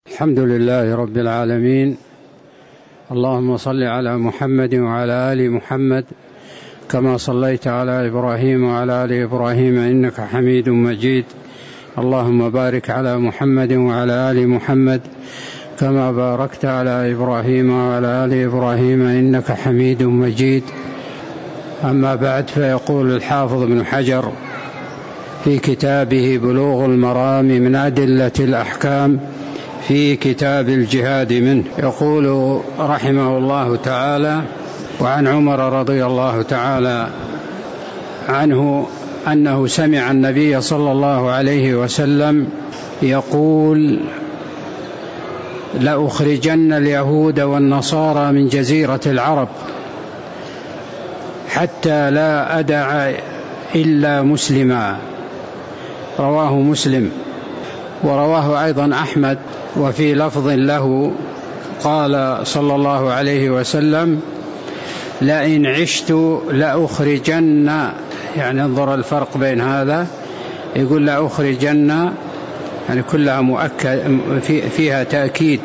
الحمد لله رب العالمين. اللهم صل على محمد وعلى آل محمد كما صليت على إبراهيم وعلى آل إبراهيم إنك حميد مجيد. اللهم بارك على محمد وعلى آل محمد كما باركت على إبراهيم وعلى آل إبراهيم إنك حميد مجيد. أما بعد، فيقول الحافظ ابن حجر في كتابه بلوغ المرام من أدلة الأحكام في كتاب الجهاد منه، يقول رحمه الله تعالى: وعن عمر رضي الله تعالى عنه أنه سمع النبي صلى الله عليه وسلم يقول: لأخرجن اليهود والنصارى من جزيرة العرب حتى لا أدع إلا مسلما. رواه مسلم. ورواه أيضا أحمد، وفي لفظ له قال صلى الله عليه وسلم: لئن عشت لأخرجن. يعني انظر الفرق بين هذا، يقول لأخرجن يعني كلها مؤكد فيها تأكيد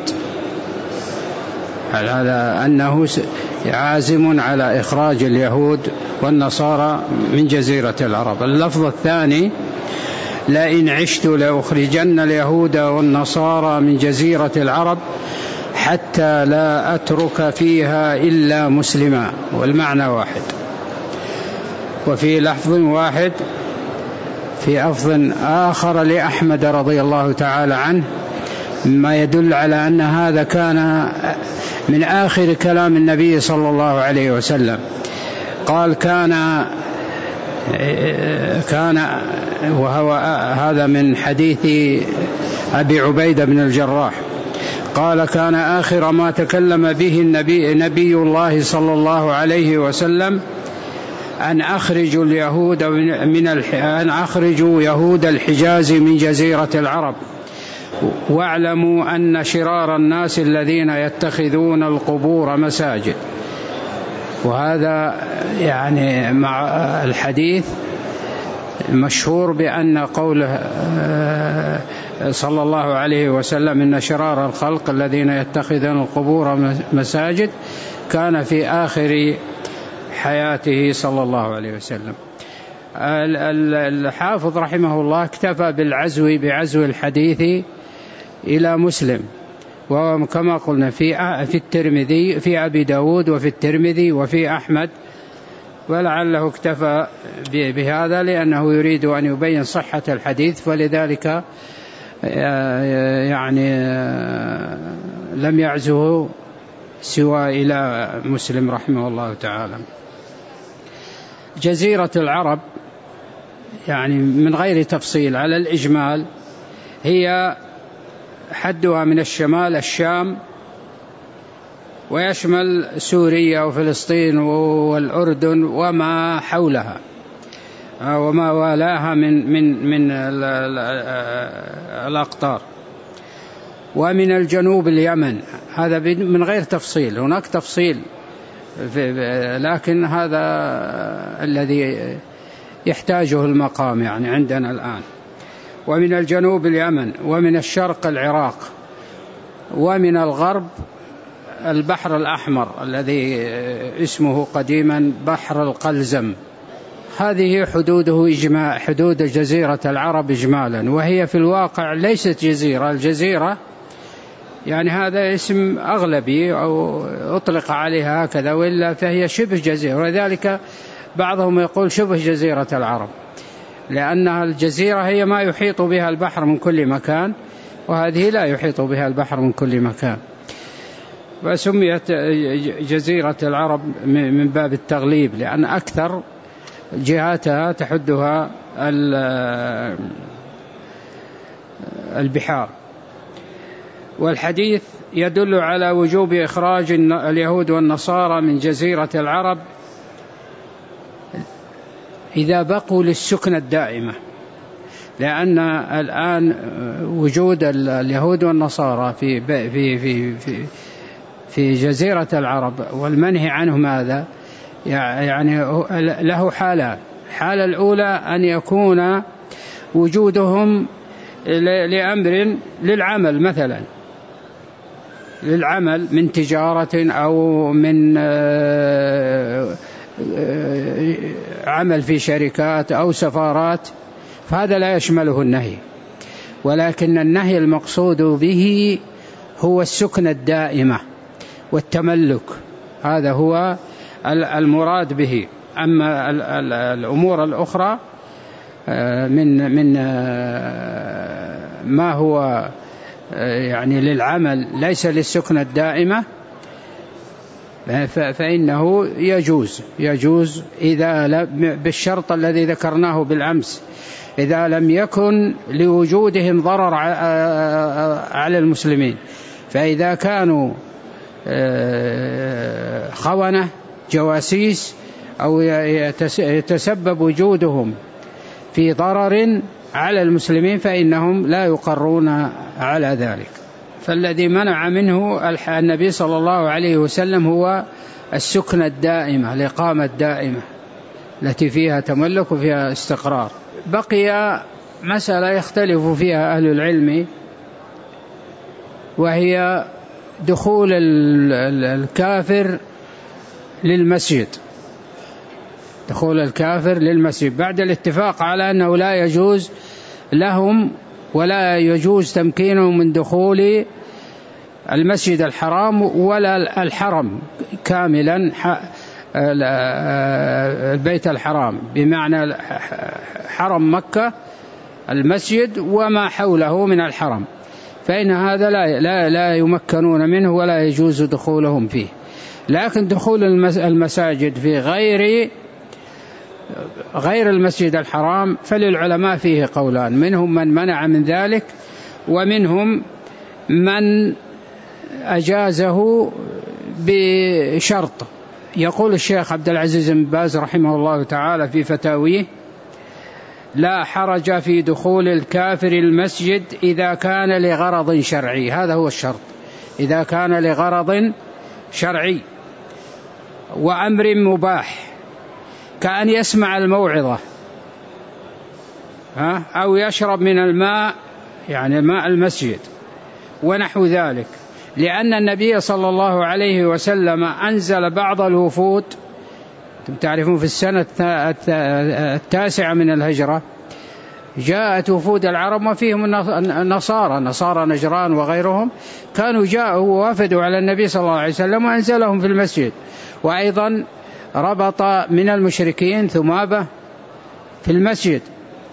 على أنه عازم على إخراج اليهود والنصارى من جزيرة العرب. اللفظ الثاني: لئن عشت لأخرجن اليهود والنصارى من جزيرة العرب حتى لا أترك فيها إلا مسلما، والمعنى واحد. وفي لفظ واحد في لفظ آخر لأحمد رضي الله تعالى عنه ما يدل على أن هذا كان من آخر كلام النبي صلى الله عليه وسلم. قال: كان وهو هذا من حديث أبي عبيدة بن الجراح، قال: كان آخر ما تكلم به نبي الله صلى الله عليه وسلم أن أخرجوا يهود الحجاز من جزيرة العرب، واعلموا أن شرار الناس الذين يتخذون القبور مساجد. وهذا يعني مع الحديث مشهور بأن قوله صلى الله عليه وسلم إن شرار الخلق الذين يتخذون القبور مساجد كان في آخر حياته صلى الله عليه وسلم. الحافظ رحمه الله اكتفى بعزو الحديث إلى مسلم، وكما قلنا في الترمذي، في أبي داود، وفي الترمذي، وفي أحمد، ولعله اكتفى بهذا لأنه يريد أن يبين صحة الحديث، فلذلك يعني لم يعزه سوى إلى مسلم رحمه الله تعالى. جزيرة العرب يعني من غير تفصيل على الإجمال هي حدها من الشمال الشام، ويشمل سوريا وفلسطين والأردن وما حولها وما والاها من الأقطار، ومن الجنوب اليمن. هذا من غير تفصيل، هناك تفصيل لكن هذا الذي يحتاجه المقام يعني عندنا الآن. ومن الجنوب اليمن، ومن الشرق العراق، ومن الغرب البحر الأحمر الذي اسمه قديما بحر القلزم. هذه حدود جزيرة العرب إجمالا، وهي في الواقع ليست جزيرة. الجزيرة يعني هذا اسم أغلبي أو أطلق عليها هكذا، وإلا فهي شبه جزيرة، ولذلك بعضهم يقول شبه جزيرة العرب، لأنها الجزيرة هي ما يحيط بها البحر من كل مكان، وهذه لا يحيط بها البحر من كل مكان. وسميت جزيرة العرب من باب التغليب، لأن أكثر جهاتها تحدها البحار. والحديث يدل على وجوب إخراج اليهود والنصارى من جزيرة العرب إذا بقوا للسكنة الدائمة، لأن الآن وجود اليهود والنصارى في جزيرة العرب والمنهي عنهم هذا يعني له حالان. الحالة الأولى أن يكون وجودهم لأمر للعمل مثلا، للعمل من تجارة أو من عمل في شركات أو سفارات، فهذا لا يشمله النهي. ولكن النهي المقصود به هو السكنة الدائمة والتملك، هذا هو المراد به. أما الأمور الأخرى من ما هو يعني للعمل ليس للسكنة الدائمة فإنه يجوز إذا بالشرط الذي ذكرناه بالأمس، إذا لم يكن لوجودهم ضرر على المسلمين. فإذا كانوا خونة جواسيس أو يتسبب وجودهم في ضرر على المسلمين فإنهم لا يقرون على ذلك. فالذي منع منه النبي صلى الله عليه وسلم هو السكنة الدائمة، الإقامة الدائمة التي فيها تملك وفيها استقرار. بقي مسألة يختلف فيها أهل العلم، وهي دخول الكافر للمسجد، دخول الكافر للمسجد بعد الاتفاق على أنه لا يجوز لهم ولا يجوز تمكينهم من دخول المسجد الحرام ولا الحرم كاملا، البيت الحرام بمعنى حرم مكة المسجد وما حوله من الحرم، فإن هذا لا يمكنون منه ولا يجوز دخولهم فيه. لكن دخول المساجد في غير المسجد الحرام فللعلماء فيه قولان، منهم من منع من ذلك ومنهم من أجازه بشرط. يقول الشيخ عبد العزيز بن باز رحمه الله تعالى في فتاويه: لا حرج في دخول الكافر المسجد إذا كان لغرض شرعي. هذا هو الشرط، إذا كان لغرض شرعي وأمر مباح، كأن يسمع الموعظة أو يشرب من الماء، يعني ماء المسجد ونحو ذلك. لأن النبي صلى الله عليه وسلم أنزل بعض الوفود، تعرفون في السنة 9 من الهجرة جاءت وفود العرب وفيهم نصارى نجران وغيرهم، كانوا جاءوا ووافدوا على النبي صلى الله عليه وسلم وأنزلهم في المسجد. وأيضا ربط من المشركين ثمابة في المسجد،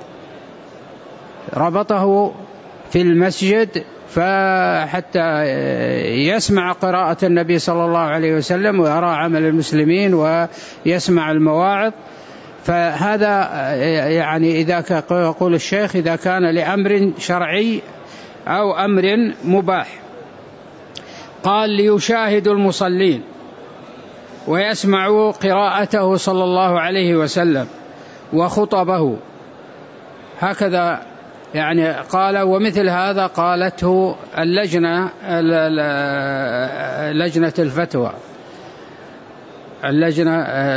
ربطه في المسجد فحتى يسمع قراءة النبي صلى الله عليه وسلم ويرى عمل المسلمين ويسمع المواعظ. فهذا يعني إذا يقول الشيخ إذا كان لأمر شرعي أو أمر مباح. قال: ليشاهدوا المصلين ويسمعوا قراءته صلى الله عليه وسلم وخطبه، هكذا يعني قال. ومثل هذا قالته لجنة الفتوى، اللجنة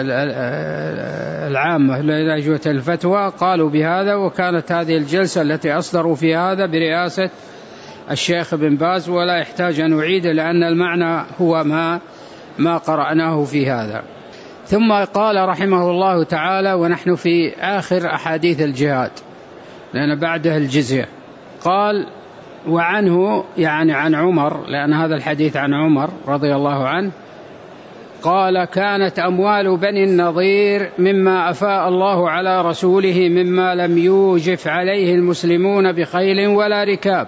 العامة لجنة الفتوى قالوا بهذا، وكانت هذه الجلسة التي أصدروا في هذا برئاسة الشيخ بن باز، ولا يحتاج أن أعيده لأن المعنى هو ما قرأناه في هذا. ثم قال رحمه الله تعالى، ونحن في آخر أحاديث الجهاد لأن بعده الجزية، قال: وعنه يعني عن عمر، لأن هذا الحديث عن عمر رضي الله عنه، قال: كانت أموال بني النضير مما أفاء الله على رسوله مما لم يوجف عليه المسلمون بخيل ولا ركاب،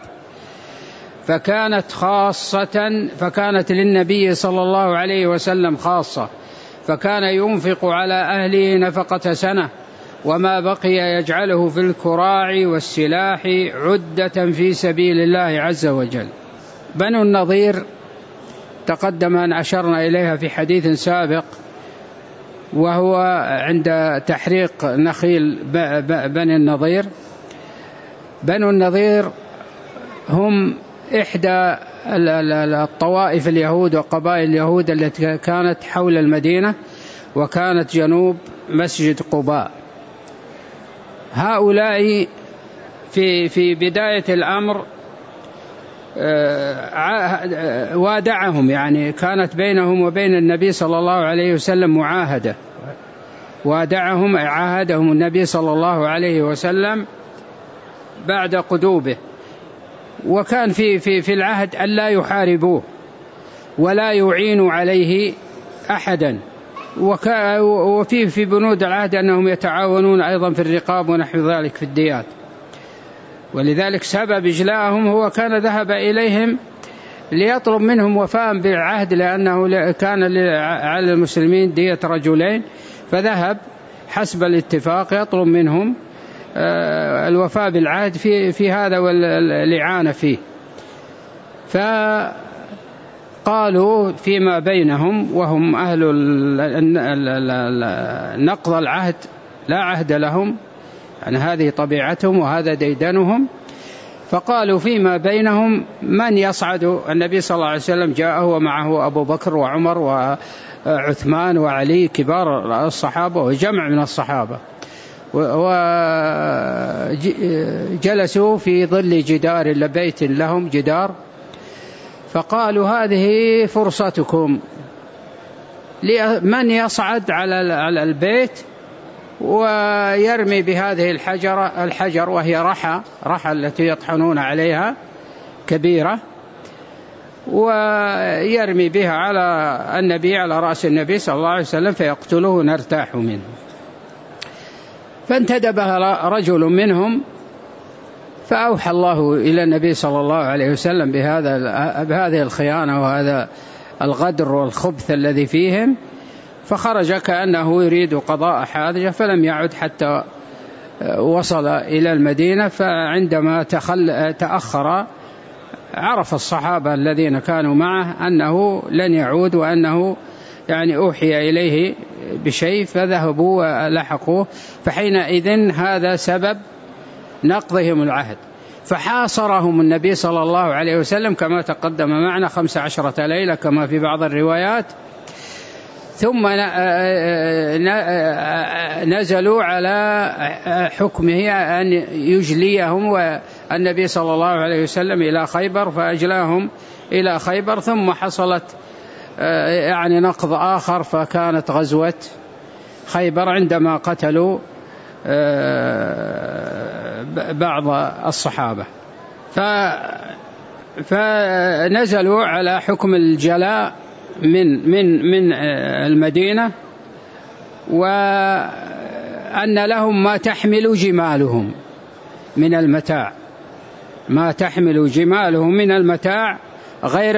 فكانت للنبي صلى الله عليه وسلم خاصة، فكان ينفق على أهله نفقة سنة، وما بقي يجعله في الكراع والسلاح عدة في سبيل الله عز وجل. بنو النضير تقدم أن أشرنا إليها في حديث سابق، وهو عند تحريق نخيل بني النضير. بنو النضير هم إحدى الطوائف اليهود وقبائل اليهود التي كانت حول المدينة، وكانت جنوب مسجد قباء. هؤلاء في بداية الأمر وادعهم، يعني كانت بينهم وبين النبي صلى الله عليه وسلم معاهدة، وادعهم عاهدهم النبي صلى الله عليه وسلم بعد قدومه، وكان في العهد ألا يحاربوه ولا يعينوا عليه أحدا، وفي بنود العهد أنهم يتعاونون أيضا في الرقاب ونحو ذلك في الديات. ولذلك سبب إجلاءهم هو كان ذهب إليهم ليطلب منهم وفاء بالعهد، لأنه كان على المسلمين دية رجلين، فذهب حسب الاتفاق يطلب منهم الوفاء بالعهد في هذا والإعانة فيه. فقالوا فيما بينهم وهم أهل نقض العهد لا عهد لهم، يعني هذه طبيعتهم وهذا ديدنهم، فقالوا فيما بينهم من يصعد. النبي صلى الله عليه وسلم جاءه ومعه أبو بكر وعمر وعثمان وعلي كبار الصحابة وجمع من الصحابة، وجلسوا في ظل جدار لبيت لهم جدار، فقالوا هذه فرصتكم، من يصعد على البيت ويرمي بهذه الحجر وهي رحى التي يطحنون عليها كبيرة، ويرمي بها على النبي على رأس النبي صلى الله عليه وسلم فيقتله نرتاح منه. فانتدب رجل منهم فأوحى الله إلى النبي صلى الله عليه وسلم بهذه الخيانة وهذا الغدر والخبث الذي فيهم، فخرج كأنه يريد قضاء حاجة، فلم يعد حتى وصل إلى المدينة. فعندما تأخر عرف الصحابة الذين كانوا معه أنه لن يعود، وأنه يعني أوحي إليه بشيء، فذهبوا ولحقوه. فحينئذ هذا سبب نقضهم العهد، فحاصرهم النبي صلى الله عليه وسلم كما تقدم معنا 15 ليلة كما في بعض الروايات، ثم نزلوا على حكمه أن يجليهم والنبي صلى الله عليه وسلم إلى خيبر، فأجلاهم إلى خيبر. ثم حصلت يعني نقض آخر، فكانت غزوة خيبر عندما قتلوا بعض الصحابة، فنزلوا على حكم الجلاء من المدينة، وأن لهم ما تحمل جمالهم من المتاع، ما تحمل جمالهم من المتاع غير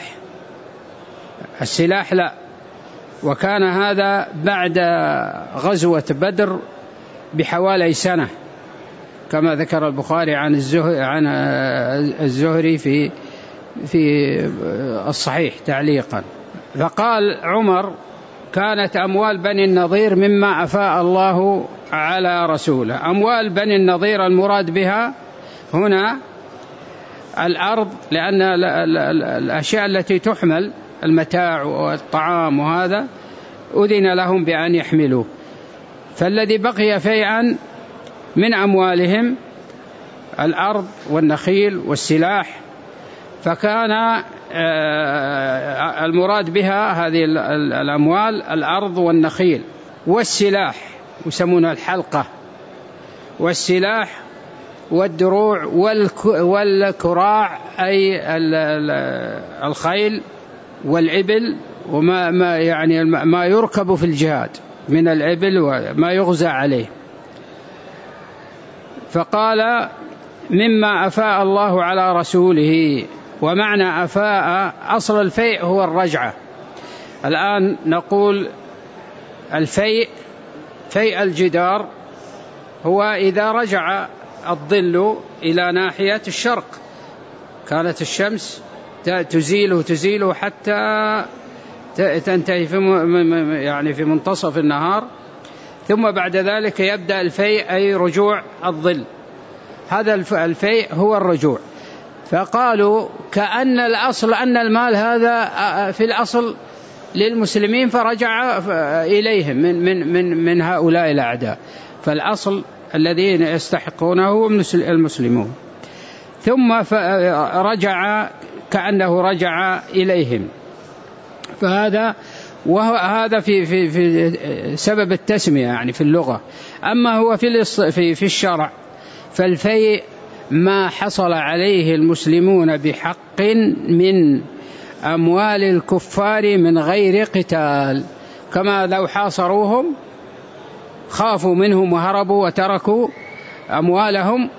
السلاح لا. وكان هذا بعد غزوة بدر بحوالي سنة كما ذكر البخاري عن الزهري في الصحيح تعليقا. فقال عمر: كانت أموال بني النضير مما أفاء الله على رسوله. أموال بني النضير المراد بها هنا الأرض، لأن الأشياء التي تحمل المتاع والطعام وهذا أذن لهم بأن يحملوه، فالذي بقي فيئا من أموالهم الأرض والنخيل والسلاح، فكان المراد بها هذه الأموال الأرض والنخيل والسلاح، يسمون الحلقة، والسلاح والدروع والكراع أي الخيل والإبل، وما يعني ما يركب في الجهاد من الإبل وما يغزى عليه. فقال: مما أفاء الله على رسوله. ومعنى أفاء أصل الفيء هو الرجعة. الآن نقول الفيء، فيء الجدار هو إذا رجع الظل إلى ناحية الشرق، كانت الشمس تزيله حتى تنتهي في منتصف النهار، ثم بعد ذلك يبدأ الفيء أي رجوع الظل، هذا الفيء هو الرجوع. فقالوا كأن الأصل أن المال هذا في الأصل للمسلمين فرجع إليهم من هؤلاء الأعداء، فالأصل الذين يستحقونه هم المسلمون. ثم رجع كأنه رجع إليهم. وهذا في سبب التسمية يعني في اللغة. أما هو في الشرع فالفيء ما حصل عليه المسلمون بحق من أموال الكفار من غير قتال، كما لو حاصروهم خافوا منهم وهربوا وتركوا أموالهم،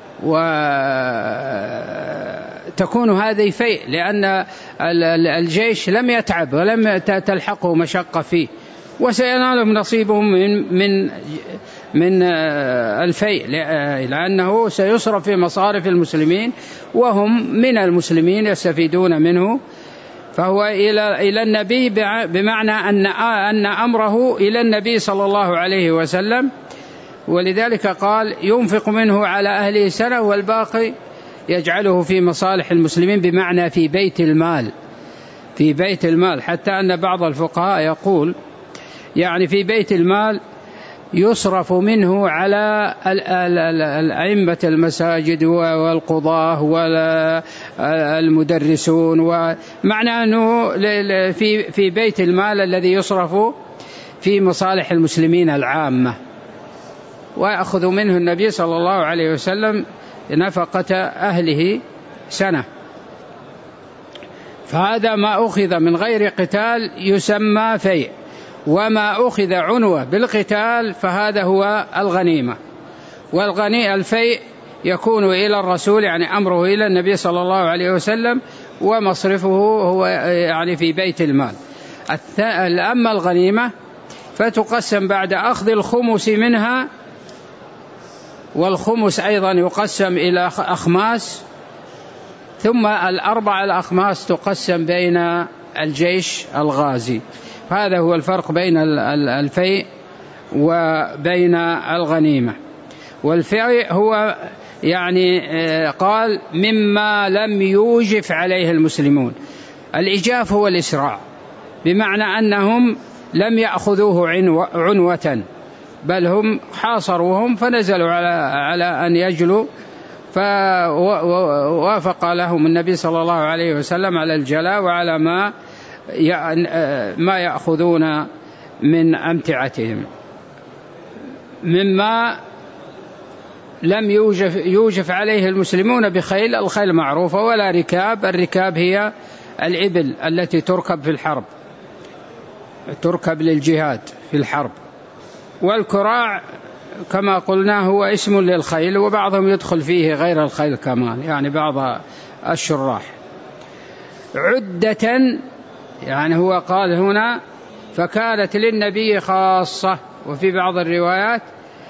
وتكون هذه فيء لأن الجيش لم يتعب ولم تلحقه مشقة فيه، وسينالهم نصيبهم من الفيء، لأنه سيصرف في مصارف المسلمين وهم من المسلمين يستفيدون منه. فهو إلى النبي بمعنى أن أمره إلى النبي صلى الله عليه وسلم، ولذلك قال ينفق منه على أهله سنة والباقي يجعله في مصالح المسلمين، بمعنى في بيت المال، في بيت المال. حتى أن بعض الفقهاء يقول يعني في بيت المال يصرف منه على الأئمة المساجد والقضاة والمدرسون، ومعنى أنه في بيت المال الذي يصرف في مصالح المسلمين العامة، ويأخذ منه النبي صلى الله عليه وسلم نفقة أهله سنة. فهذا ما أخذ من غير قتال يسمى فيء، وما أخذ عنوة بالقتال فهذا هو الغنيمة. الفيء يكون إلى الرسول يعني أمره إلى النبي صلى الله عليه وسلم، ومصرفه هو يعني في بيت المال. أما الغنيمة فتقسم بعد أخذ الخمس منها، والخمس أيضا يقسم إلى أخماس، ثم 4 الأخماس تقسم بين الجيش الغازي. هذا هو الفرق بين الفيء وبين الغنيمة. والفيء هو يعني قال مما لم يوجف عليه المسلمون. الإجاف هو الإسراع، بمعنى أنهم لم يأخذوه عنوة، بل هم حاصروهم فنزلوا على أن يجلوا، فوافق لهم النبي صلى الله عليه وسلم على الجلاء وعلى ما يأخذون من أمتعتهم. مما لم يوجف عليه المسلمون بخيل، الخيل معروفة، ولا ركاب. الركاب هي الإبل التي تركب في الحرب، تركب للجهاد في الحرب. والكراع كما قلنا هو اسم للخيل، وبعضهم يدخل فيه غير الخيل كمان، يعني بعض الشراح. عدة يعني هو قال هنا فكانت للنبي خاصة، وفي بعض الروايات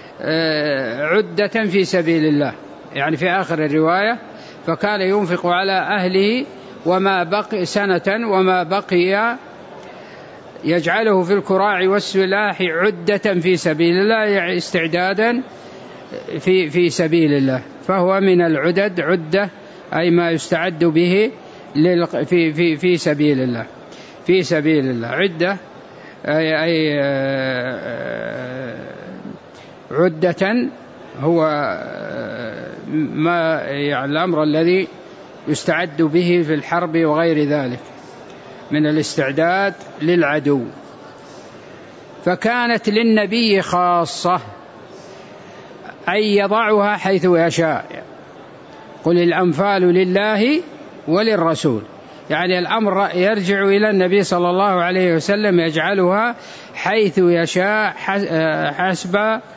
عدة في سبيل الله، يعني في آخر الرواية فكان ينفق على أهله وما بقي سنة وما بقي يجعله في الكراع والسلاح عدة في سبيل الله، يعني استعدادا في سبيل الله. فهو من العدد، عدة أي ما يستعد به في سبيل الله، في سبيل الله. عدة أي عدة هو ما يعني الأمر الذي يستعد به في الحرب وغير ذلك من الاستعداد للعدو. فكانت للنبي خاصة أي يضعها حيث يشاء. قل الأنفال لله وللرسول، يعني الأمر يرجع إلى النبي صلى الله عليه وسلم، يجعلها حيث يشاء حسب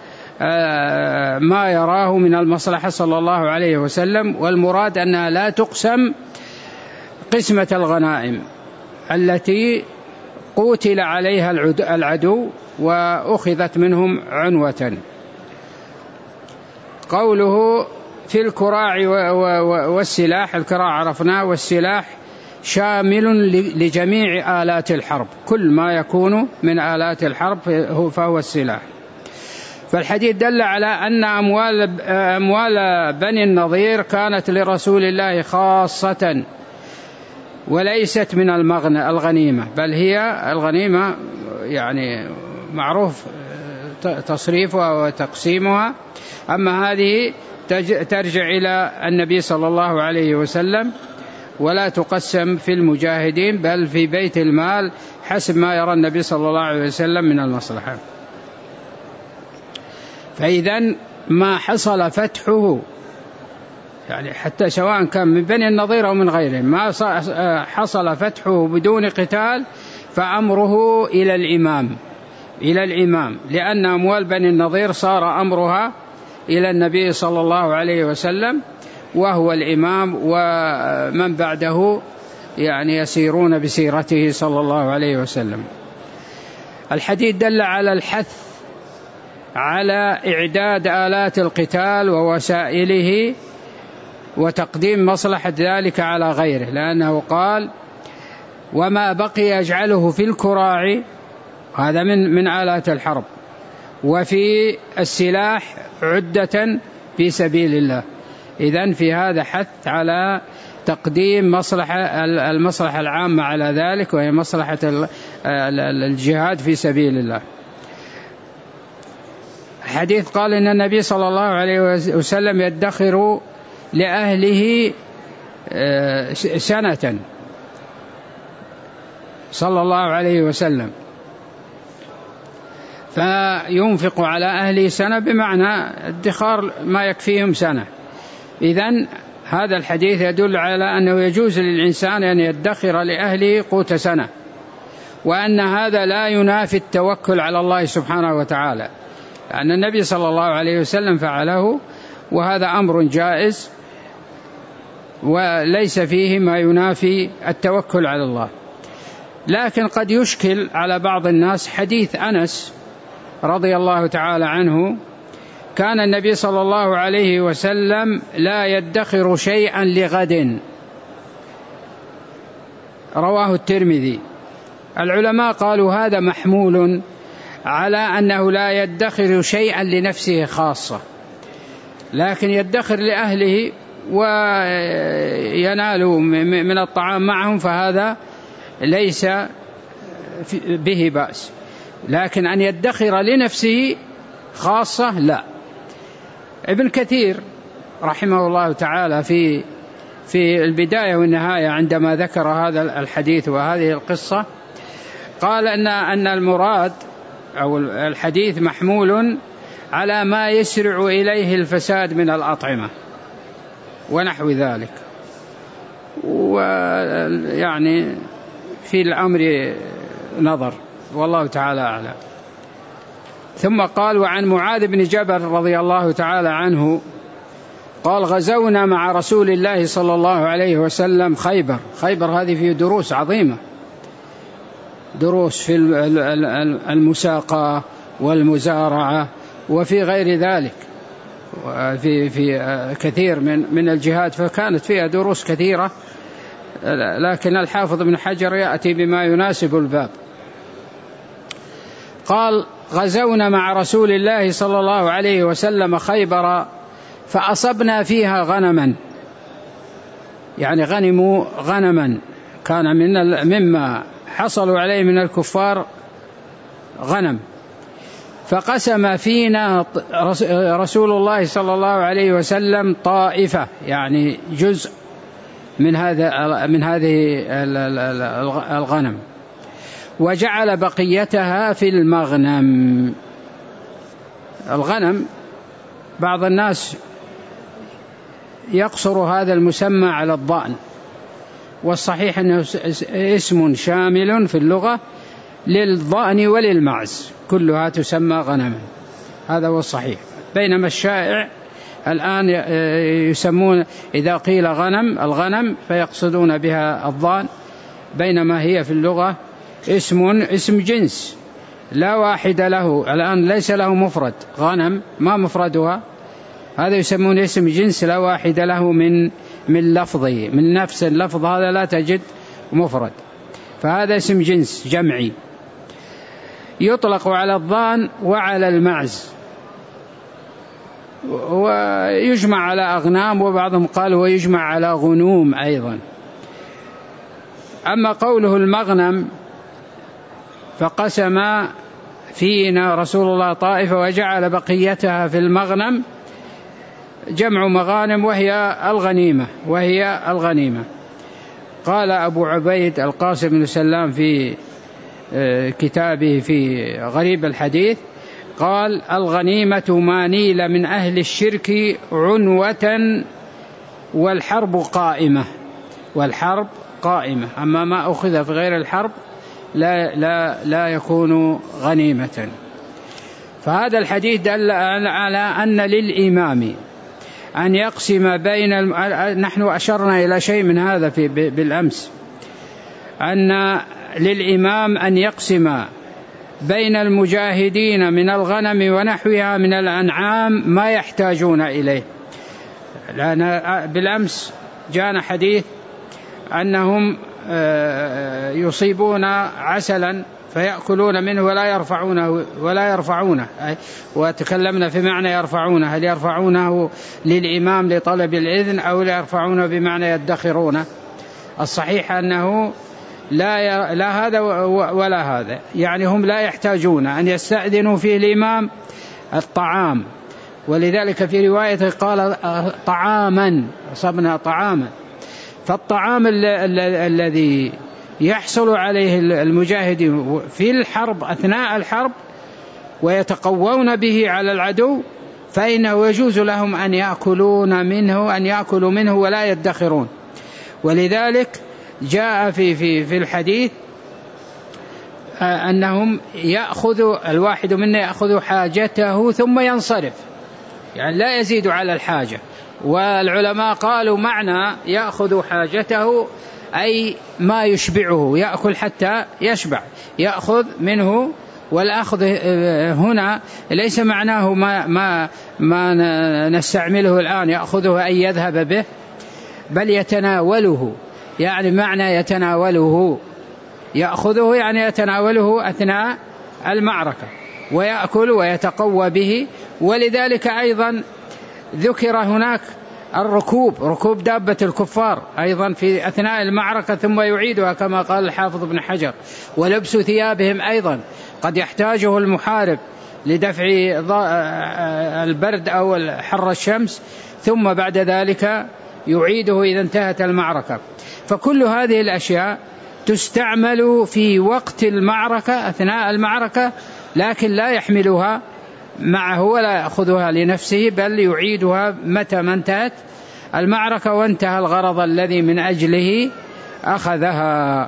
ما يراه من المصلحة صلى الله عليه وسلم. والمراد أنها لا تقسم قسمة الغنائم التي قتل عليها العدو وأخذت منهم عنوة. قوله في الكراع والسلاح، الكراع عرفناه، والسلاح شامل لجميع آلات الحرب، كل ما يكون من آلات الحرب فهو السلاح. فالحديث دل على أن أموال بني النضير كانت لرسول الله خاصة، وليست من الغنيمة، بل هي الغنيمة يعني معروف تصريفها وتقسيمها. أما هذه ترجع إلى النبي صلى الله عليه وسلم، ولا تقسم في المجاهدين بل في بيت المال حسب ما يرى النبي صلى الله عليه وسلم من المصلحة. فإذا ما حصل فتحه، يعني حتى سواء كان من بني النضير أو من غيرهم، ما حصل فتحه بدون قتال فأمره إلى الإمام، لأن أموال بني النضير صار أمرها إلى النبي صلى الله عليه وسلم وهو الإمام، ومن بعده يعني يسيرون بسيرته صلى الله عليه وسلم. الحديث دل على الحث على إعداد آلات القتال ووسائله وتقديم مصلحة ذلك على غيره، لأنه قال وما بقي يجعله في الكراع، هذا من آلات الحرب، وفي السلاح عدة في سبيل الله. إذن في هذا حث على تقديم المصلحة العامة على ذلك، وهي مصلحة الجهاد في سبيل الله. حديث قال إن النبي صلى الله عليه وسلم يدخر لأهله سنة صلى الله عليه وسلم، فينفق على أهله سنة، بمعنى ادخار ما يكفيهم سنة. إذن هذا الحديث يدل على أنه يجوز للإنسان أن يدخر لأهله قوت سنة، وأن هذا لا ينافي التوكل على الله سبحانه وتعالى، لأن النبي صلى الله عليه وسلم فعله، وهذا أمر جائز وليس فيه ما ينافي التوكل على الله. لكن قد يشكل على بعض الناس حديث أنس رضي الله تعالى عنه: كان النبي صلى الله عليه وسلم لا يدخر شيئا لغد، رواه الترمذي. العلماء قالوا هذا محمول على أنه لا يدخر شيئا لنفسه خاصة، لكن يدخر لأهله وينال من الطعام معهم، فهذا ليس به بأس. لكن أن يدخر لنفسه خاصة لا. ابن كثير رحمه الله تعالى في البداية والنهاية عندما ذكر هذا الحديث وهذه القصة قال أن المراد أو الحديث محمول على ما يسرع إليه الفساد من الأطعمة ونحو ذلك، ويعني في الأمر نظر، والله تعالى أعلم. ثم قال: وعن معاذ بن جبل رضي الله تعالى عنه قال: غزونا مع رسول الله صلى الله عليه وسلم خيبر هذه فيه دروس عظيمة، دروس في المساقة والمزارعة وفي غير ذلك، في كثير من الجهاد، فكانت فيها دروس كثيرة، لكن الحافظ ابن حجر يأتي بما يناسب الباب. قال: غزونا مع رسول الله صلى الله عليه وسلم خيبر فأصبنا فيها غنما، يعني غنموا غنما، كان مما حصلوا عليه من الكفار غنم، فقسم فينا رسول الله صلى الله عليه وسلم طائفة، يعني جزء من هذه الغنم، وجعل بقيتها في المغنم. الغنم بعض الناس يقصر هذا المسمى على الضأن، والصحيح أنه اسم شامل في اللغة للضأن وللمعز، كلها تسمى غنما، هذا هو الصحيح. بينما الشائع الآن يسمون إذا قيل الغنم فيقصدون بها الضأن، بينما هي في اللغة اسم جنس لا واحد له، الآن ليس له مفرد. غنم ما مفردها، هذا يسمون اسم جنس لا واحد له من لفظه، من نفس اللفظ هذا لا تجد مفرد، فهذا اسم جنس جمعي يطلق على الضأن وعلى المعز، ويجمع على أغنام، وبعضهم قال ويجمع على غنوم أيضا. أما قوله المغنم فقسم فينا رسول الله طائفة وجعل بقيتها في المغنم، جمع مغانم وهي الغنيمة. قال أبو عبيد القاسم بن سلام في كتابه في غريب الحديث، قال: الغنيمة ما نيل من أهل الشرك عنوة والحرب قائمة، أما ما أخذ في غير الحرب لا يكون غنيمة. فهذا الحديث دل على أن للإمام أن يقسم بين نحن أشرنا إلى شيء من هذا بالأمس، أن للإمام أن يقسم بين المجاهدين من الغنم ونحوها من الأنعام ما يحتاجون إليه. لأن بالأمس جاءنا حديث أنهم يصيبون عسلا فيأكلون منه ولا يرفعونه، وتكلمنا في معنى يرفعونه، هل يرفعونه للإمام لطلب الإذن أو يرفعونه بمعنى يدخرونه؟ الصحيح أنه لا هذا ولا هذا، يعني هم لا يحتاجون أن يستأذنوا فيه الإمام الطعام، ولذلك في رواية قال طعاما، أصبنا طعاما. فالطعام الذي يحصل عليه المجاهد في الحرب أثناء الحرب ويتقوون به على العدو، فإنه يجوز لهم أن يأكلوا منه ولا يدخرون. ولذلك جاء في الحديث أنهم الواحد منا يأخذ حاجته ثم ينصرف، يعني لا يزيد على الحاجة. والعلماء قالوا معنى يأخذ حاجته أي ما يشبعه، يأكل حتى يشبع، يأخذ منه. والأخذ هنا ليس معناه ما نستعمله الآن يأخذه أي يذهب به، بل يتناوله، يعني معنى يتناوله، يأخذه يعني يتناوله أثناء المعركة ويأكل ويتقوى به. ولذلك أيضا ذكر هناك ركوب دابة الكفار أيضا في أثناء المعركة ثم يعيدها كما قال الحافظ ابن حجر. ولبس ثيابهم أيضا قد يحتاجه المحارب لدفع البرد أو حر الشمس، ثم بعد ذلك يعيده إذا انتهت المعركة. فكل هذه الأشياء تستعمل في وقت المعركة أثناء المعركة، لكن لا يحملها معه ولا يأخذها لنفسه، بل يعيدها متى ما انتهت المعركة وانتهى الغرض الذي من أجله أخذها.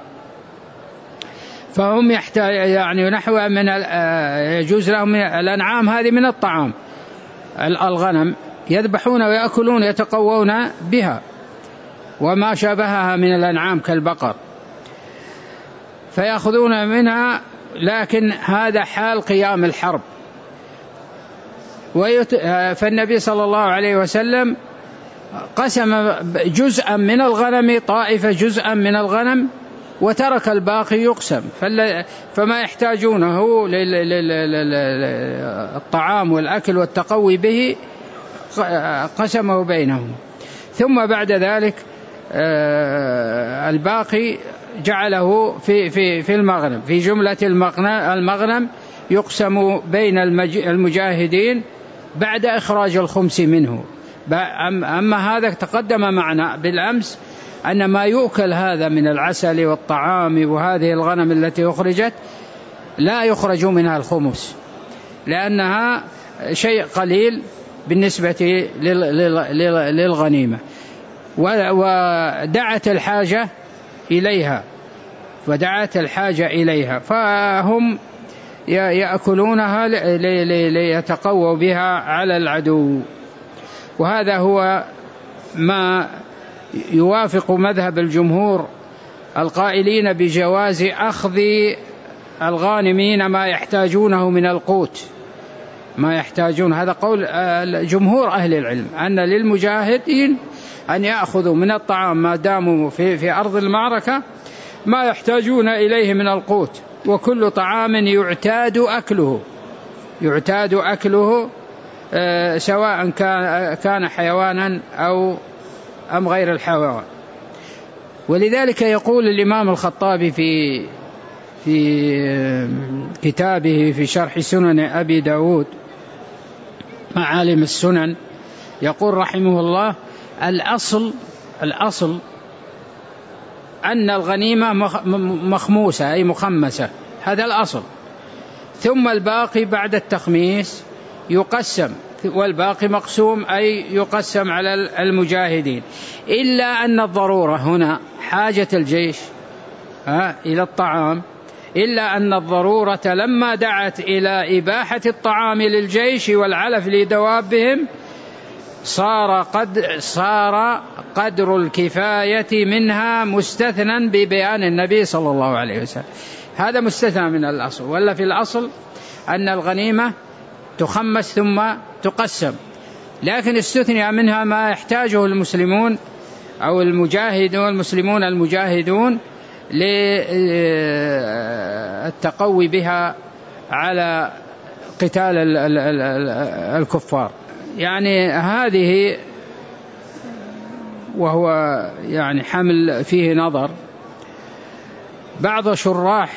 فهم يعني نحو من يجوز لهم الأنعام هذه من الطعام، الغنم يذبحون ويأكلون يتقوون بها، وما شابهها من الأنعام كالبقر فيأخذون منها، لكن هذا حال قيام الحرب. فالنبي صلى الله عليه وسلم قسم جزءا من الغنم، طائفة جزءا من الغنم، وترك الباقي يقسم، فما يحتاجونه للطعام والأكل والتقوي به قسمه بينهم. ثم بعد ذلك الباقي جعله في المغنم، في جملة المغنم يقسم بين المجاهدين بعد إخراج الخمس منه. أما هذا تقدم معنا بالأمس أن ما يؤكل هذا من العسل والطعام وهذه الغنم التي أخرجت لا يخرج منها الخمس، لأنها شيء قليل بالنسبة للغنيمة، ودعت الحاجة إليها فهم يأكلونها ليتقووا بها على العدو. وهذا هو ما يوافق مذهب الجمهور القائلين بجواز أخذ الغانمين ما يحتاجونه من القوت، ما يحتاجون. هذا قول جمهور أهل العلم، أن للمجاهدين أن يأخذوا من الطعام ما داموا في أرض المعركة ما يحتاجون إليه من القوت، وكل طعام يعتاد أكله سواء كان حيوانا أو أم غير الحيوان. ولذلك يقول الإمام الخطابي في كتابه في شرح سنن أبي داود معالم السنن، يقول رحمه الله: الأصل أن الغنيمة مخموسة أي مخمسة، هذا الأصل. ثم الباقي بعد التخميس يقسم، والباقي مقسوم أي يقسم على المجاهدين، إلا أن الضرورة هنا حاجة الجيش إلى الطعام، إلا أن الضرورة لما دعت إلى إباحة الطعام للجيش والعلف لدوابهم صار قدر الكفاية منها مستثنى ببيان النبي صلى الله عليه وسلم. هذا مستثنى من الأصل، ولا في الأصل أن الغنيمة تخمس ثم تقسم، لكن استثنى منها ما يحتاجه المسلمون أو المسلمون المجاهدون للتقوي بها على قتال الكفار. يعني هذه، وهو يعني حمل فيه نظر، بعض شراح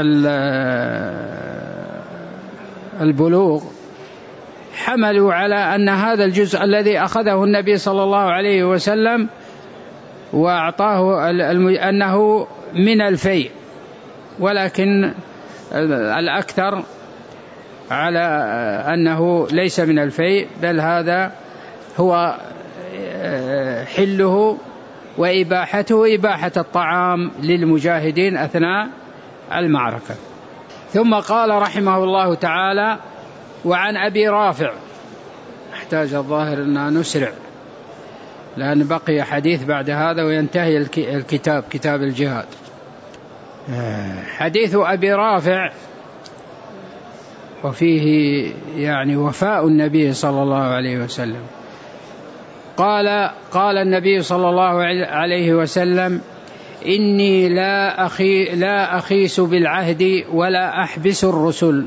البلوغ حملوا على أن هذا الجزء الذي أخذه النبي صلى الله عليه وسلم وأعطاه أنه من الفيء، ولكن الأكثر على أنه ليس من الفيء، بل هذا هو حله وإباحته إباحة الطعام للمجاهدين أثناء المعركة. ثم قال رحمه الله تعالى: وعن أبي رافع. احتاج الظاهر أن نسرع لأن بقي حديث بعد هذا وينتهي الكتاب، كتاب الجهاد. حديث أبي رافع وفيه يعني وفاء النبي صلى الله عليه وسلم. قال النبي صلى الله عليه وسلم: إني لا أخيس بالعهد ولا أحبس الرسل.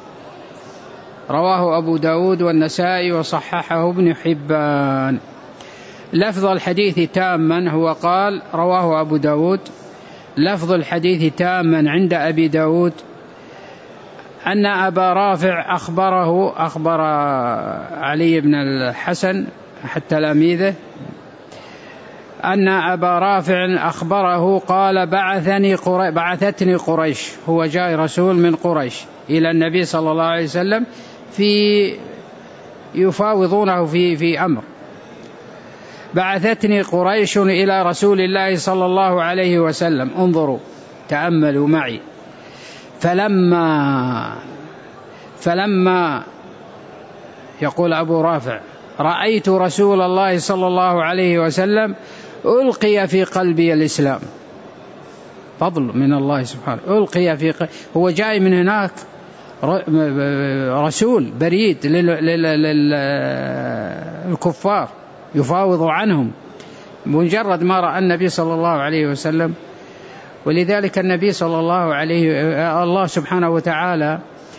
رواه أبو داود والنسائي وصححه ابن حبان. لفظ الحديث تاما، هو قال رواه أبو داود، لفظ الحديث تاما عند أبي داود أن أبا رافع أخبر علي بن الحسن أحد تلاميذه أن أبا رافع أخبره قال: بعثتني قريش، هو جاء رسول من قريش إلى النبي صلى الله عليه وسلم يفاوضونه في أمر. بعثتني قريش إلى رسول الله صلى الله عليه وسلم. انظروا، تأملوا معي. فلما يقول أبو رافع: رأيت رسول الله صلى الله عليه وسلم ألقي في قلبي الإسلام. فضل من الله سبحانه. ألقي في قلبي، هو جاي من هناك رسول بريد للكفار يفاوض عنهم، مجرد ما رأى النبي صلى الله عليه وسلم. ولذلك النبي صلى الله عليه الله سبحانه وتعالى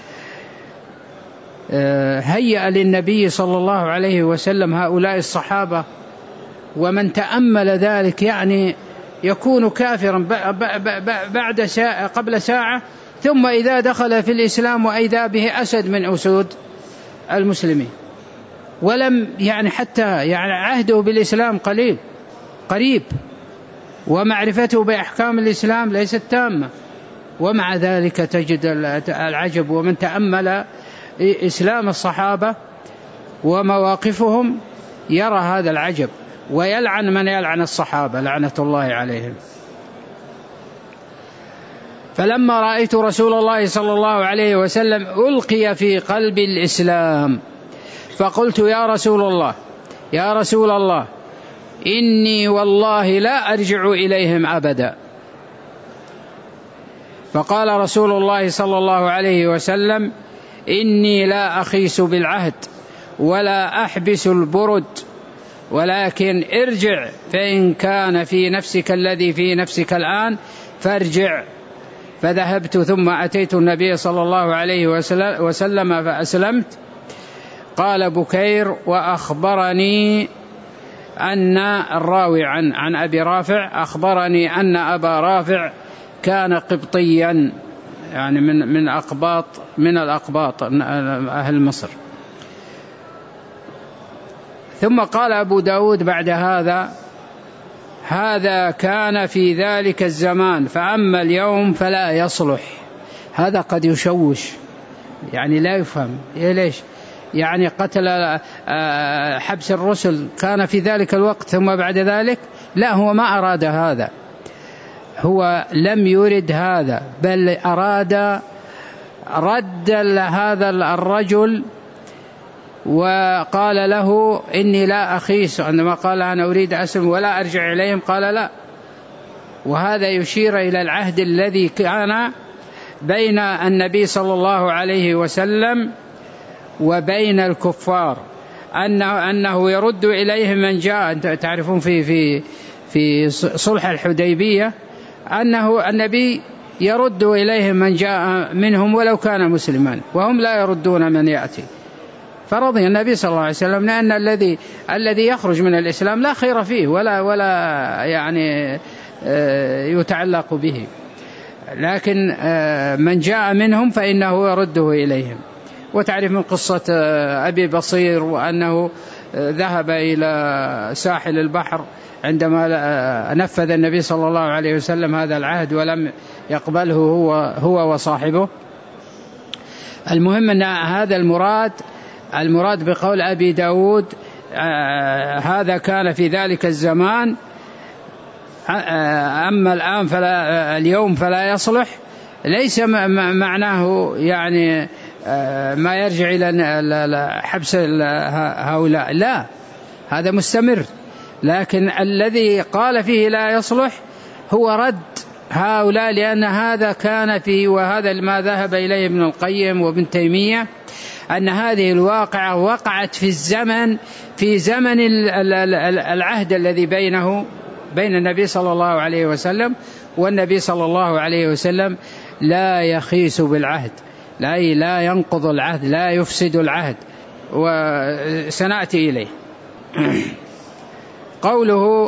هيأ للنبي صلى الله عليه وسلم هؤلاء الصحابة، ومن تأمل ذلك يعني يكون كافرا بعد ساعة قبل ساعة، ثم إذا دخل في الإسلام وإذا به أسد من أسود المسلمين، ولم يعني حتى يعني عهده بالإسلام قريب، ومعرفته بأحكام الإسلام ليست تامة، ومع ذلك تجد العجب. ومن تأمل إسلام الصحابة ومواقفهم يرى هذا العجب، ويلعن من يلعن الصحابة لعنة الله عليهم. فلما رأيت رسول الله صلى الله عليه وسلم ألقي في قلب الإسلام فقلت: يا رسول الله إني والله لا أرجع إليهم أبدا. فقال رسول الله صلى الله عليه وسلم: إني لا أخيس بالعهد ولا أحبس البرد، ولكن ارجع، فإن كان في نفسك الذي في نفسك الآن فارجع. فذهبت ثم أتيت النبي صلى الله عليه وسلم فأسلمت. قال بكير: وأخبرني أن الراوي عن أبي رافع أخبرني أن أبا رافع كان قبطيا، يعني من الأقباط أهل مصر. ثم قال أبو داود بعد هذا: هذا كان في ذلك الزمان فأما اليوم فلا يصلح. هذا قد يشوش، يعني لا يفهم ليش، يعني قتل حبس الرسل كان في ذلك الوقت ثم بعد ذلك لا، هو ما أراد هذا، هو لم يرد هذا، بل أراد رد هذا الرجل وقال له: إني لا أخيس. عندما قال: أنا أريد أسلم ولا أرجع إليهم، قال: لا. وهذا يشير إلى العهد الذي كان بين النبي صلى الله عليه وسلم وبين الكفار، أنه يرد إليهم من جاء. تعرفون في صلح الحديبية أنه النبي يرد إليهم من جاء منهم ولو كان مسلما، وهم لا يردون من يأتي. فرضي النبي صلى الله عليه وسلم لأن الذي يخرج من الإسلام لا خير فيه ولا يعني يتعلق به، لكن من جاء منهم فإنه يرده إليهم. وتعرف من قصة أبي بصير وأنه ذهب إلى ساحل البحر عندما نفذ النبي صلى الله عليه وسلم هذا العهد ولم يقبله هو وصاحبه. المهم أن هذا المراد بقول أبي داود: هذا كان في ذلك الزمان أما الآن اليوم فلا يصلح، ليس معناه يعني ما يرجع إلى حبس هؤلاء، لا، هذا مستمر، لكن الذي قال فيه لا يصلح هو رد هؤلاء، لأن هذا كان فيه، وهذا ما ذهب إليه ابن القيم وابن تيمية، أن هذه الواقعة وقعت في زمن العهد الذي بين النبي صلى الله عليه وسلم، والنبي صلى الله عليه وسلم لا يخيس بالعهد، لا ينقض العهد، لا يفسد العهد، وسنأتي إليه. قوله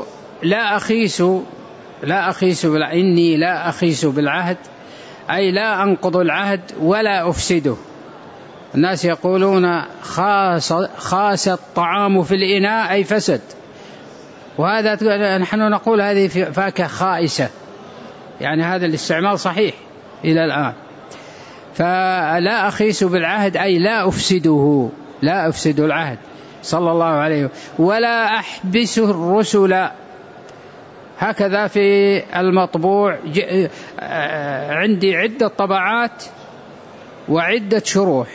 إني لا أخيس بالعهد، أي لا أنقض العهد ولا أفسده. الناس يقولون خاس الطعام في الإناء أي فسد، وهذا نحن نقول هذه فاكهة خائسة، يعني هذا الاستعمال صحيح إلى الآن. فلا أخيس بالعهد أي لا أفسد العهد صلى الله عليه وسلم، ولا أحبس الرسل. هكذا في المطبوع عندي عدة طبعات وعدة شروح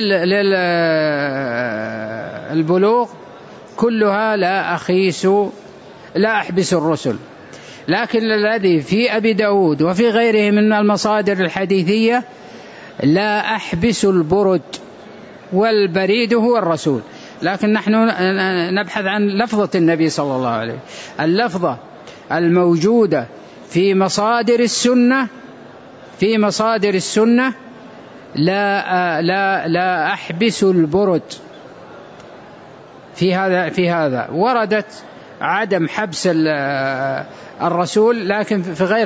للبلوغ، كلها لا أحبس الرسل. لكن الذي في أبي داود وفي غيره من المصادر الحديثية: لا أحبس البرد، والبريد هو الرسول. لكن نحن نبحث عن لفظة النبي صلى الله عليه وسلم، اللفظة الموجودة في مصادر السنة لا أحبس البرد. في هذا وردت عدم حبس الرسول، لكن في غير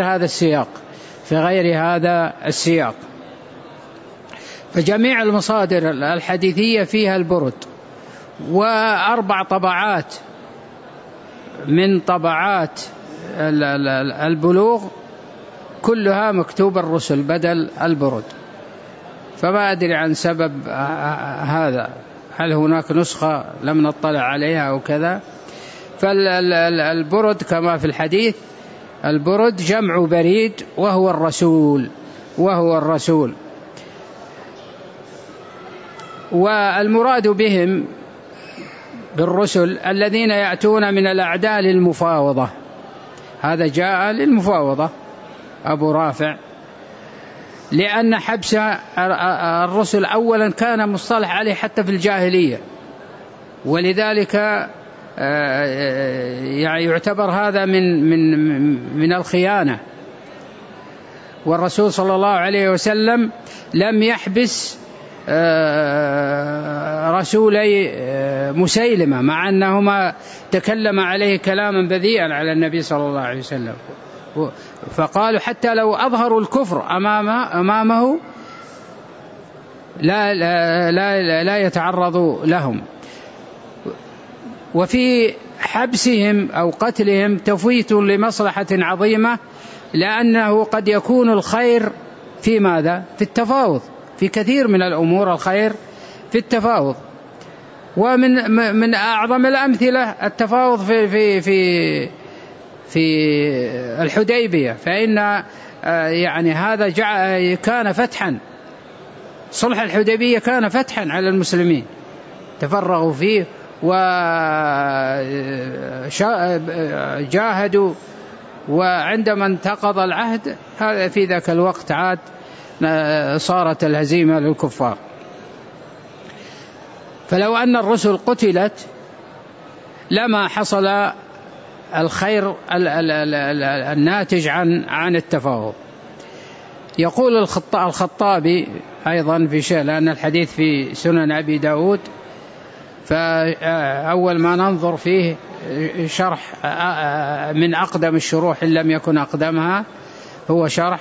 هذا السياق. فجميع المصادر الحديثية فيها البرد، و4 طبعات من طبعات البلوغ كلها مكتوب الرسل بدل البرد. فما أدري عن سبب هذا، هل هناك نسخة لم نطلع عليها أو كذا. فالبرد كما في الحديث، البرد جمع بريد وهو الرسول. والمراد بهم بالرسل الذين يأتون من الأعداء للمفاوضة. هذا جاء للمفاوضة أبو رافع، لأن حبس الرسل أولا كان مصطلح عليه حتى في الجاهلية، ولذلك يعني يعتبر هذا من الخيانة. والرسول صلى الله عليه وسلم لم يحبس رسولي مسيلمة، مع أنهما تكلم عليه كلاما بذيئا على النبي صلى الله عليه وسلم، فقالوا حتى لو أظهروا الكفر أمامه لا يتعرضوا لهم. وفي حبسهم أو قتلهم تفويت لمصلحة عظيمة، لأنه قد يكون الخير في ماذا؟ في التفاوض. في كثير من الأمور الخير في التفاوض. ومن أعظم الأمثلة التفاوض في الحديبية، فإن يعني هذا كان فتحا، صلح الحديبية كان فتحا على المسلمين، تفرغوا فيه وجاهدوا، وعندما انتقض العهد هذا في ذاك الوقت عاد صارت الهزيمة للكفار. فلو أن الرسل قتلت لما حصل الخير الناتج عن التفاوض. يقول الخطابي أيضا في شيء، لأن الحديث في سنن أبي داود، فأول ما ننظر فيه شرح من أقدم الشروح إن لم يكن أقدمها هو شرح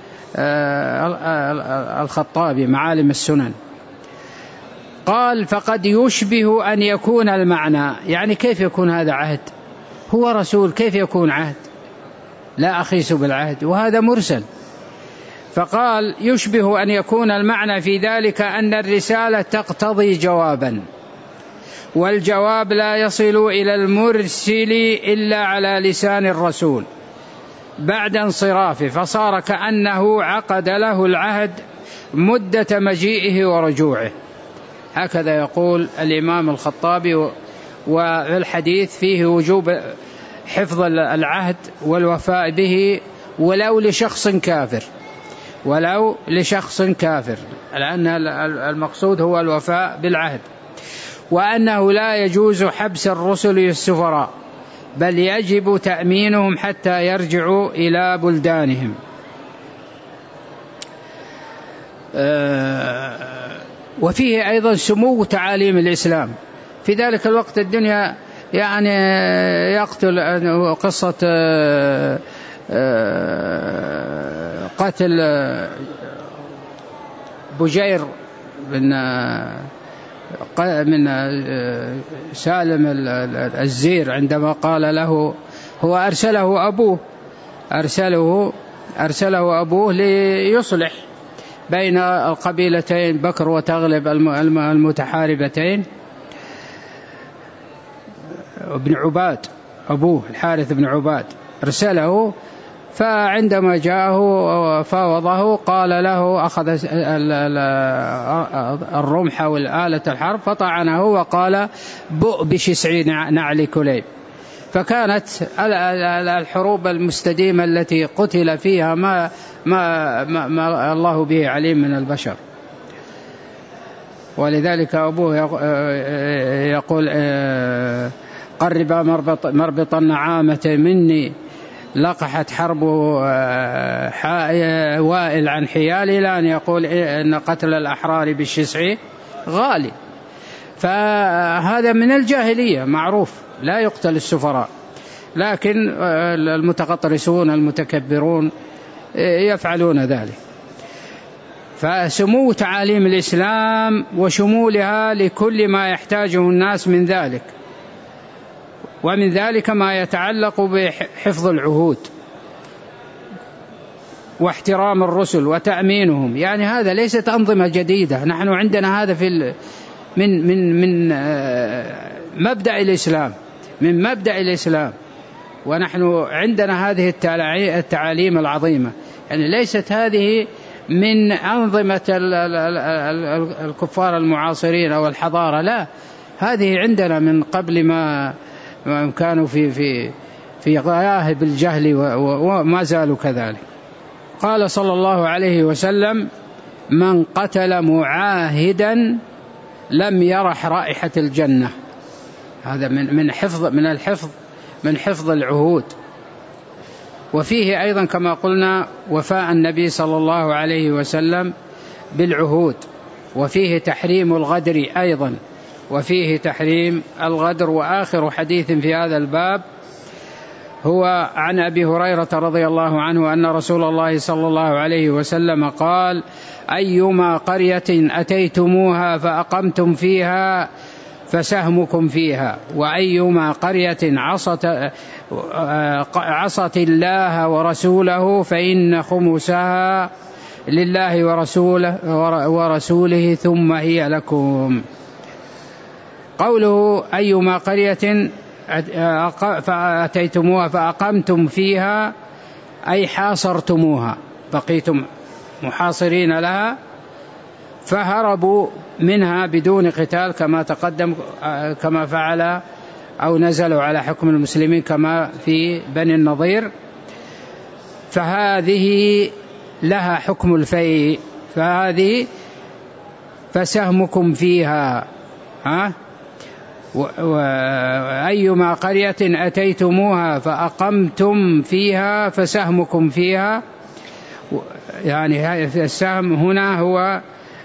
الخطابي معالم السنن. قال: فقد يشبه أن يكون المعنى، يعني كيف يكون هذا عهد؟ هو رسول، كيف يكون عهد؟ لا أخيس بالعهد، وهذا مرسل. فقال: يشبه أن يكون المعنى في ذلك أن الرسالة تقتضي جوابا، والجواب لا يصل إلى المرسل إلا على لسان الرسول بعد انصرافه، فصار كأنه عقد له العهد مدة مجيئه ورجوعه. هكذا يقول الإمام الخطابي. والحديث فيه وجوب حفظ العهد والوفاء به ولو لشخص كافر، ولو لشخص كافر، لأن المقصود هو الوفاء بالعهد. وأنه لا يجوز حبس الرسل السفراء، بل يجب تأمينهم حتى يرجعوا إلى بلدانهم. وفيه أيضا سمو تعاليم الإسلام. في ذلك الوقت الدنيا يعني يقتل، قصة قتل بجير من سالم الزير، عندما قال له هو أرسله أبوه ليصلح بين القبيلتين بكر وتغلب المتحاربتين. ابن عباد أبوه الحارث بن عباد أرسله، فعندما جاءه فاوضه قال له، أخذ الرمح والآلة الحرب فطعنه وقال: بؤ بشسع نعل كليب. فكانت الحروب المستديمة التي قتل فيها ما الله به عليم من البشر. ولذلك أبوه يقول: قربا مربط النعامة مني، لقحت حرب وائل عن حيالي، لأن يقول إن قتل الأحرار بالشسع غالي. فهذا من الجاهلية معروف، لا يقتل السفراء، لكن المتغطرسون المتكبرون يفعلون ذلك. فسمو تعاليم الإسلام وشمولها لكل ما يحتاجه الناس من ذلك، ومن ذلك ما يتعلق بحفظ العهود واحترام الرسل وتأمينهم. يعني هذا ليست أنظمة جديدة، نحن عندنا هذا من مبدأ الإسلام، من مبدأ الإسلام، ونحن عندنا هذه التعاليم العظيمة. يعني ليست هذه من أنظمة الكفار المعاصرين أو الحضارة، لا، هذه عندنا من قبل ما كانوا في غياهب الجهل وما زالوا كذلك. قال صلى الله عليه وسلم: من قتل معاهدا لم يرح رائحة الجنة. هذا من حفظ العهود. وفيه أيضا كما قلنا وفاء النبي صلى الله عليه وسلم بالعهود، وفيه تحريم الغدر أيضا، وفيه تحريم الغدر. وآخر حديث في هذا الباب هو عن أبي هريرة رضي الله عنه أن رسول الله صلى الله عليه وسلم قال: أيما قرية أتيتموها فأقمتم فيها فسهمكم فيها. وأيما قرية عصت الله ورسوله فإن خمسها لله ورسوله ثم هي لكم. قوله أيما قرية فأتيتموها فأقمتم فيها أي حاصرتموها، بقيتم محاصرين لها فهربوا منها بدون قتال كما تقدم، كما فعل أو نزلوا على حكم المسلمين كما في بني النضير، فهذه لها حكم الفيء، فهذه فسهمكم فيها. وأيما قرية أتيتموها فأقمتم فيها فسهمكم فيها، يعني السهم هنا هو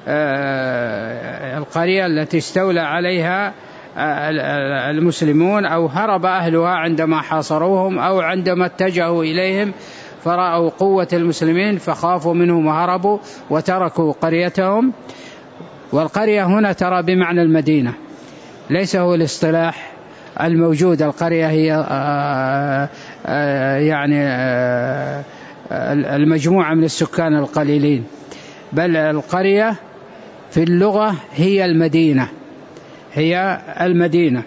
القرية التي استولى عليها المسلمون أو هرب أهلها عندما حاصروهم أو عندما اتجهوا إليهم فرأوا قوة المسلمين فخافوا منهم وهربوا وتركوا قريتهم. والقرية هنا ترى بمعنى المدينة، ليس هو الاصطلاح الموجود. القرية هي يعني المجموعة من السكان القليلين، بل القرية في اللغة هي المدينة، هي المدينة.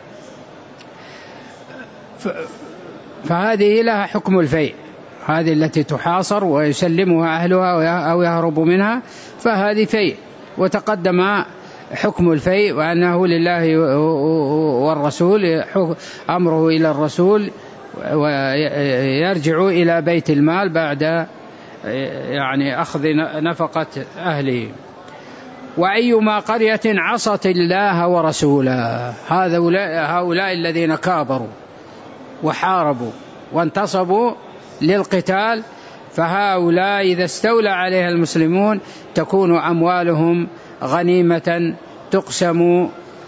فهذه لها حكم الفيء، هذه التي تحاصر ويسلمها أهلها أو يهرب منها فهذه فيء. وتقدم حكم الفيء وأنه لله والرسول، أمره إلى الرسول ويرجع إلى بيت المال بعد يعني أخذ نفقة أهله. وأيما قرية عصت الله ورسوله، هؤلاء الذين كابروا وحاربوا وانتصبوا للقتال، فهؤلاء إذا استولى عليها المسلمون تكون أموالهم غنيمة تقسم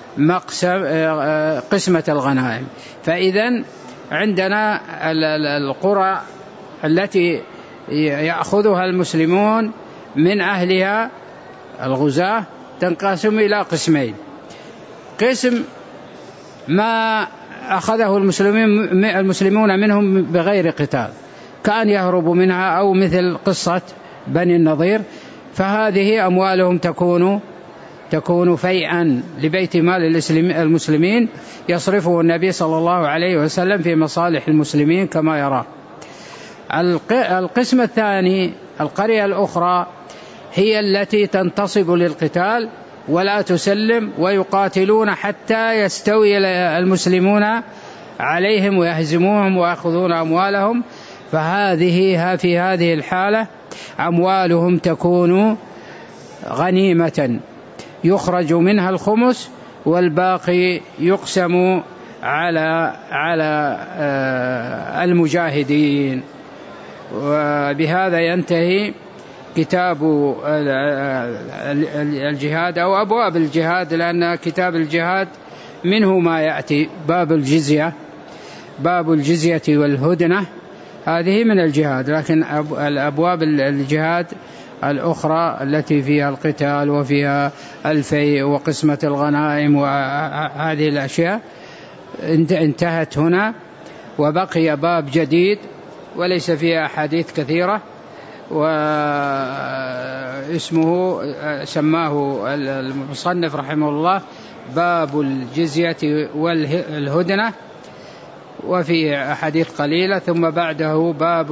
قسمة الغنائم. فإذن عندنا القرى التي يأخذها المسلمون من أهلها الغزاة تنقسم إلى قسمين: قسم ما أخذه المسلمون منهم بغير قتال كأن يهربوا منها، أو مثل قصة بني النضير، فهذه أموالهم تكون فيئا لبيت مال المسلمين يصرفه النبي صلى الله عليه وسلم في مصالح المسلمين كما يرى. القسم الثاني القرية الأخرى هي التي تنتصب للقتال ولا تسلم ويقاتلون حتى يستوي المسلمون عليهم ويهزموهم ويأخذون أموالهم، فهذه في هذه الحالة أموالهم تكون غنيمة يخرج منها الخمس والباقي يقسم على المجاهدين. وبهذا ينتهي كتاب الجهاد أو أبواب الجهاد، لأن كتاب الجهاد منه ما يأتي باب الجزية والهدنة، هذه من الجهاد، لكن الأبواب الجهاد الأخرى التي فيها القتال وفيها الفيء وقسمة الغنائم وهذه الأشياء انتهت هنا، وبقي باب جديد وليس فيه أحاديث كثيرة، واسمه سماه المصنف رحمه الله باب الجزية والهدنة، وفيه أحاديث قليلة. ثم بعده باب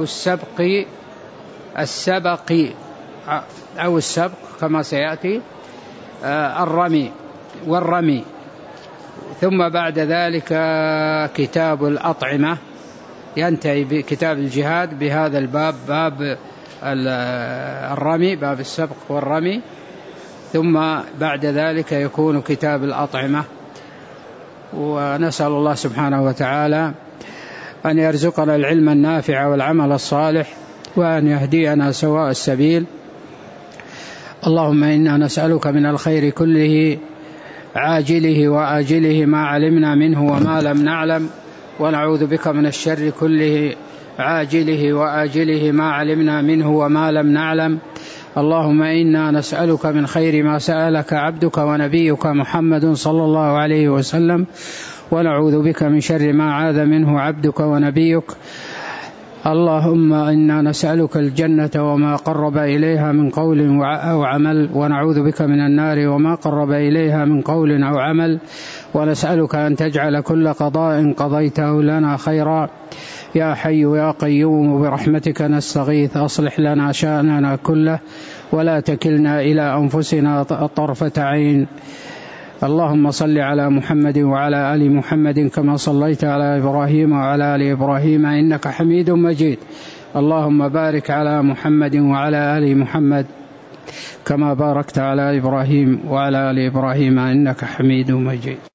السبق أو السبق كما سيأتي، الرمي والرمي. ثم بعد ذلك كتاب الأطعمة، ينتهي بكتاب الجهاد بهذا الباب، باب الرمي، باب السبق والرمي. ثم بعد ذلك يكون كتاب الأطعمة. ونسأل الله سبحانه وتعالى أن يرزقنا العلم النافع والعمل الصالح، وأن يهدينا سواء السبيل. اللهم إنا نسألك من الخير كله عاجله وآجله ما علمنا منه وما لم نعلم، ونعوذ بك من الشر كله عاجله وآجله ما علمنا منه وما لم نعلم. اللهم إنا نسألك من خير ما سألك عبدك ونبيك محمد صلى الله عليه وسلم، ونعوذ بك من شر ما عاذ منه عبدك ونبيك. اللهم إنا نسألك الجنة وما قرب إليها من قول أو عمل، ونعوذ بك من النار وما قرب إليها من قول أو عمل، ونسألك أن تجعل كل قضاء قضيته لنا خيرا يا حي يا قيوم برحمتك نستغيث. أصلح لنا شأننا كله ولا تكلنا إلى أنفسنا طرفة عين. اللهم صل على محمد وعلى آل محمد كما صليت على إبراهيم وعلى آل إبراهيم إنك حميد مجيد. اللهم بارك على محمد وعلى آل محمد كما باركت على إبراهيم وعلى آل إبراهيم إنك حميد مجيد.